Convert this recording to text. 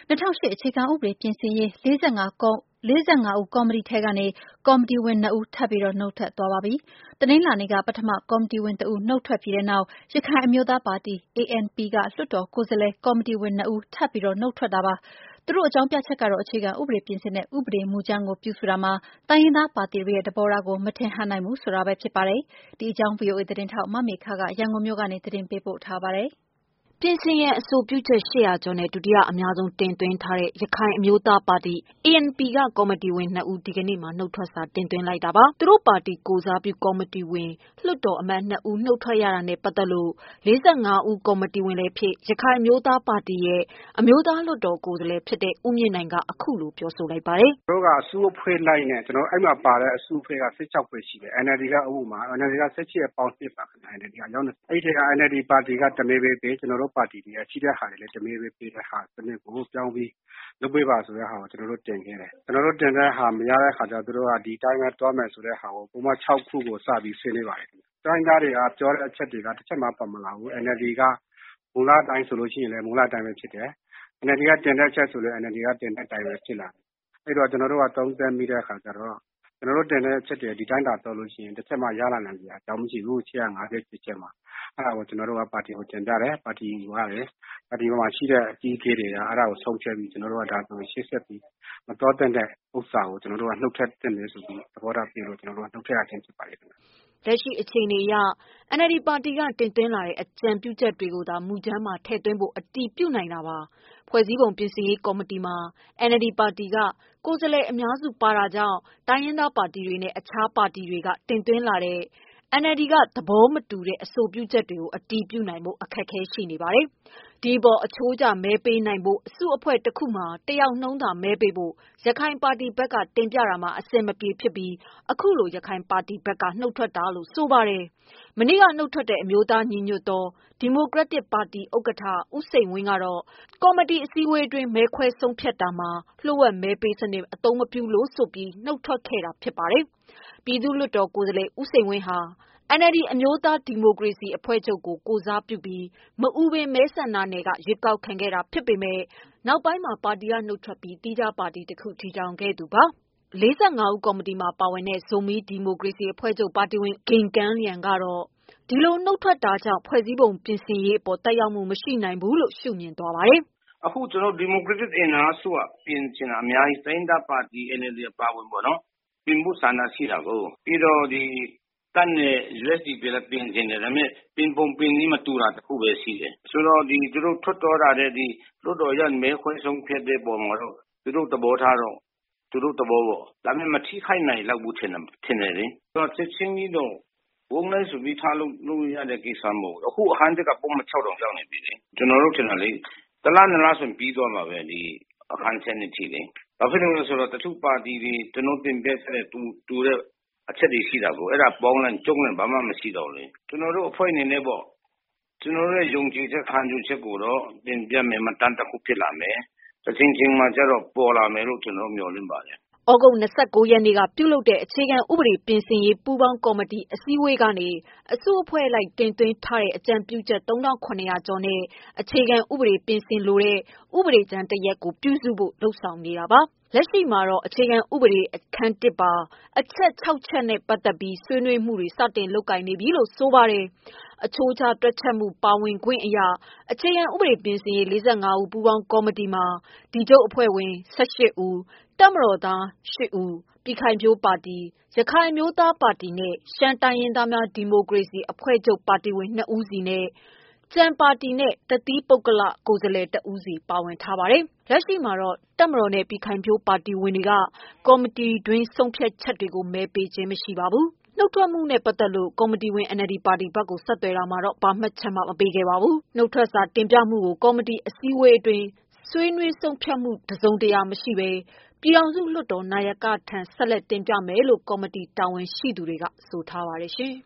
2008အခြေခံဥပဒေပြင်ဆင်ရေး45ဦးကော်မတီထဲကနေကော်မတီဝင်2ဦးထပ်ပြီးနုတ်ထွက်သွားပါပြီ။တနင်္လာနေ့ကပထမကော်မတီဝင်1ဦးနုတ်ထွက်ပြီးတဲ့နောက်ရခိုင်အမျိုးသားပါတီ ANP ကလွှတ်တော်ကိုယ်စားလှယ်ကော်မတီဝင်2ဦးထပ်ပြီးနုတ်ထွက်တာပါ။သူတို့အကြောင်းပြချက်ကတော့အခြေခံဥပဒေပြင်ဆင်တဲ့ဥပဒေမူကြမ်းကိုပြုစုတာမှာတိုင်းရင်းသားပါတီတွေရဲ့သဘောထားကိုမထင်ဟပ်နိုင်ဘူးဆိုတာပဲဖြစ်ပါတယ်။ဒီအကြောင်း VOA သတင်းထောက်မမေခကရန်ကုန်မြို့ကနေသတင်းပေးပို့ထားပါတယ်။ပြင်ဆင်ရန်အဆိုပြုချက်800ကျော်နဲ့ဒုတိယအများဆုံးတင်သွင်းထားတဲ့ရခိုင်အမျိုးသားပါတီ ANP ကကော်မတီဝင်2ဦးဒီကနေ့မှာနုတ်ထွက်စာတင်သွင်းလိုက်တာပါ။သူတို့ပါတီကိုယ်စားပြုကော်မတီဝင်လွှတ်တော်အမတ်2ဦးနုတ်ထွက်ရတာနဲ့ပတ်သက်လို့45ဦးကော်မတီဝင်လည်းဖြစ်ရခိုင်အမျိုးသားပါတီရဲ့အမျိုးသားလွှတ်တော်ကိုယ်စားလှယ်ဖြစ်တဲ့ဦးမြင့်နိုင်ကအခုလိုပြောဆိုလိုက်ပါတယ်။တို့ကအစုအဖွဲ့လိုက်နဲ့ကျွန်တော်အဲ့မှာပါတဲ့အစုအဖွဲ့က16ဖွဲ့ရှိတယ် NLD ကဥပမာ NLD က17ရဲ့ပေါင်း1ပါခင်ဗျ NLD ကရောက်နေအဲ့ဒီက NLD ပါတီကတမဲပဲပေးကျွန်တော်တို့ပါတီတွေကရှိတဲ့ဟာတွေလည်းတမဲပဲပေးတဲ့ဟာစနစ်ကိုပြောင်းပြီးလုပ်ပေးပါဆိုတဲ့ဟာကိုကျွန်တော်တို့တင်ခဲ့တယ်ကျွန်တော်တို့တင်တဲ့ဟာမရတဲ့ခါကျတော့တို့ကဒီတိုင်းပဲတွားမယ်ဆိုတဲ့ဟာကိုပုံမှန်6ခုကိုစပြီးဆွေးနွေးပါတယ်တိုင်းသားတွေကပြောတဲ့အချက်တွေကတစ်ချက်မှပတ်မလာဘူး NLD ကမူလအတိုင်းဆိုလို့ရှိရင်လည်းမူလအတိုင်းပဲဖြစ်တယ် NLD ကတင်တဲ့အချက်ဆိုလည်း NLD ကတင်တဲ့အတိုင်းပဲဖြစ်လာတယ်အဲ့တော့ကျွန်တော်တို့ကသုံးသပ်မိတဲ့အခါကျတော့ကျွန်တော်တို့တင်တဲ့အချက်တွေဒီတိုင်းတာတော့လို့ရှိရင်တစ်ချက်မှရလာနိုင်ကြအကြောင်းမရှိဘူး150ချက်မှာအဲ့ဒါကိုကျွန်တော်တို့ကပါတီကိုတင်ပြတယ်ပါတီကလည်းပါတီမှာရှိတဲ့အကြီးအကဲတွေကအဲ့ဒါကိုဆုံးဖြတ်ပြီးကျွန်တော်တို့ကဒါဆိုရှေ့ဆက်ပြီးမတော်တဲ့ဥစ္စာကိုကျွန်တော်တို့ကနှုတ်ထက်တင်နေဆိုပြီးသဘောထားပြေလို့ကျွန်တော်တို့ကနှုတ်ထက်အချင်းဖြစ်ပါတယ်ခင်ဗျလက်ရှိအခြေအနေအရ NLD ပါတီကတင်သွင်းလာတဲ့အကြံပြုချက်တွေကိုသာမူကြမ်းမှာထည့်သွင်းဖို့အတည်ပြုနိုင်တာပါ။ဖွဲ့စည်းပုံပြင်ဆင်ရေးကော်မတီမှာ NLD ပါတီကကိုယ်စားလှယ်အများစုပါတာကြောင့်တိုင်းရင်းသားပါတီတွေနဲ့အခြားပါတီတွေကတင်သွင်းလာတဲ့ NLD ကသဘောမတူတဲ့အဆိုပြုချက်တွေကိုအတည်ပြုနိုင်ဖို့အခက်အခဲရှိနေပါတယ်။ဒီပေါ်အချိုးကျမဲပေးနိုင်ဖို့အစုအဖွဲ့တစ်ခုမှာတယောက်နှုန်းသာမဲပေးဖို့ရခိုင်ပါတီဘက်ကတင်ပြတာမှာအဆင်မပြေဖြစ်ပြီးအခုလိုရခိုင်ပါတီဘက်ကနှုတ်ထွက်တာလို့ဆိုပါတယ်။မနေ့ကနှုတ်ထွက်တဲ့အမျိုးသားညီညွတ်သောဒီမိုကရက်တစ်ပါတီဥက္ကဋ္ဌဦးစိန်ဝင်းကတော့ကော်မတီအစည်းအဝေးအတွင်းမဲခွဲဆုံးဖြတ်တာမှာလျှို့ဝှက်မဲပေးစနစ်အသုံးမပြုလို့ဆိုပြီးနှုတ်ထွက်ခဲ့တာဖြစ်ပါတယ်။ပြည်သူ့လွှတ်တော်ကိုယ်စားလှယ်ဦးစိန်ဝင်းဟာNLD အမျိုးသားဒီမိုကရေစီအဖွဲ့ချုပ်ကိုကိုယ်စားပြုပြီးမအူပင်မဲဆန္ဒနယ်ကရွေးကောက်ခံခဲ့တာဖြစ်ပေမဲ့နောက်ပိုင်းမှာပါတီကနှုတ်ထွက်ပြီးသီးခြားပါတီတစ်ခုထူထောင်ခဲ့သူပါ45ဦးကော်မတီမှာပါဝင်တဲ့ဇိုမီဒီမိုကရေစီအဖွဲ့ချုပ်ပါတီဝင်ဂိမ်ကန်းလျံကတော့ဒီလိုနှုတ်ထွက်တာကြောင့်ဖွဲ့စည်းပုံပြင်ဆင်ရေးအပေါ်တက်ရောက်မှုမရှိနိုင်ဘူးလို့ရှုမြင်သွားပါတယ်အခုကျွန်တော်ဒီမိုကရက်တစ်အင်အားစုကပြင်ချင်တာအများကြီးတိုင်းသားပါတီ NLD ပါဝင်ပေါ့နော်ပြင်မှုဆန္ဒရှိတာကိုပြီးတော့ဒီတန်နဲ့ USDP လည်းပြင်ချင်တယ်ဒါပေမဲ့ပြင်ပုံပြင်နည်းမတူတာတခုပဲရှိတယ်ဆိုတော့ဒီသူတို့ထွက်တော်တာတဲ့ဒီလွတ်တော်ရမဲခွဲဆုံးဖြတ်တဲ့ပုံမှာတော့သူတို့သဘောထားတော့သူတို့သဘောပေါ့ဒါပေမဲ့မထိခိုက်နိုင်လောက်ဘူးထင်တယ်လေဆိုတော့ချက်ချင်းကြီးတော့ဘုံနဲ့ဆိုပြီးထားလို့ရတဲ့ကိစ္စမဟုတ်အခုအဟမ်းတက်ကပုံမ6တောင်ရောက်နေပြီလေကျွန်တော်တို့ထင်တယ်လေတလားနလားဆိုပြီးသွားမှာပဲဒီအခန်းချက်နှစ်ထိလေဘာဖြစ်လို့လဲဆိုတော့တထုပါတီတွေကျွန်တော်တင်ပြတဲ့တူတဲ့အချက်တွေရှိတာကိုအဲ့ဒါပေါင်းလိုက်ကျုံးလိုက်ဘာမှမရှိတော့လေကျွန်တော်တို့အဖွဲ့အနေနဲ့ပေါ့ကျွန်တော်တို့ရဲ့ယုံကြည်ချက်ခံယူချက်ကိုတော့တင်ပြမယ်မတန်တခုဖြစ်လာမယ်တစ်ချိန်ချိန်မှာကျတော့ပေါ်လာမယ်လို့ကျွန်တော်မျှော်လင့်ပါတယ်။ဩဂုတ်29ရက်နေ့ကပြုလုပ်တဲ့အခြေခံဥပဒေပြင်ဆင်ရေးပူးပေါင်းကော်မတီအစည်းအဝေးကနေအစုအဖွဲ့လိုက်တင်သွင်းထားတဲ့အကြံပြုချက်3900ကျော်နဲ့အခြေခံဥပဒေပြင်ဆင်လိုတဲ့ဥပဒေကြမ်းတစ်ရပ်ကိုပြုစုဖို့လှုံ့ဆော်နေတာပါ။လက်ရှိမှာတော့အခြေခံဥပဒေအခန်း1ပါအချက်6ချက်နဲ့ပတ်သက်ပြီးဆွေးနွေးမှုတွေစတင်လုပ်ကိုင်နေပြီလို့ဆိုပါတယ်။အချိုးချတွက်ချက်မှုပါဝင်ခွင့်အရာအခြေခံဥပဒေပြင်ဆင်ရေး45ဦးပူးပေါင်းကော်မတီမှာဒီချုပ်အဖွဲ့ဝင်18ဦးတပ်မတော်သား8ဦးပြည်ခိုင်ဖြိုးပါတီရခိုင်အမျိုးသားပါတီနဲ့ရှမ်းတိုင်းရင်းသားများဒီမိုကရေစီအဖွဲ့ချုပ်ပါတီဝင်2ဦးစီနဲ့ကျန်ပါတီနဲ့တသီးပုဂ္ဂလကိုယ်စားလှယ်2ဦးစီပါဝင်ထားပါတယ်။လက်ရှိမှာတော့တပ်မတော်နဲ့ပြည်ခိုင်ဖြိုးပါတီဝင်တွေကကော်မတီတွင်းဆုံးဖြတ်ချက်တွေကိုမဲပေးခြင်းမရှိပါဘူး။နှုတ်ထွက်မှုနဲ့ပတ်သက်လို့ကော်မတီဝင် NLD ပါတီဘက်ကိုဆက်သွယ်တာမှာတော့ဘာမှချက်မှမပေးခဲ့ပါဘူး။နှုတ်ထွက်စာတင်ပြမှုကိုကော်မတီအစည်းအဝေးအတွင်းဆွေးနွေးဆုံးဖြတ်မှုတစုံတရာမရှိဘဲပြည်ထောင်စုလွှတ်တော်နာယကထံဆက်လက်တင်ပြမယ်လို့ကော်မတီတာဝန်ရှိသူတွေကဆိုထားပါတယ်ရှင်။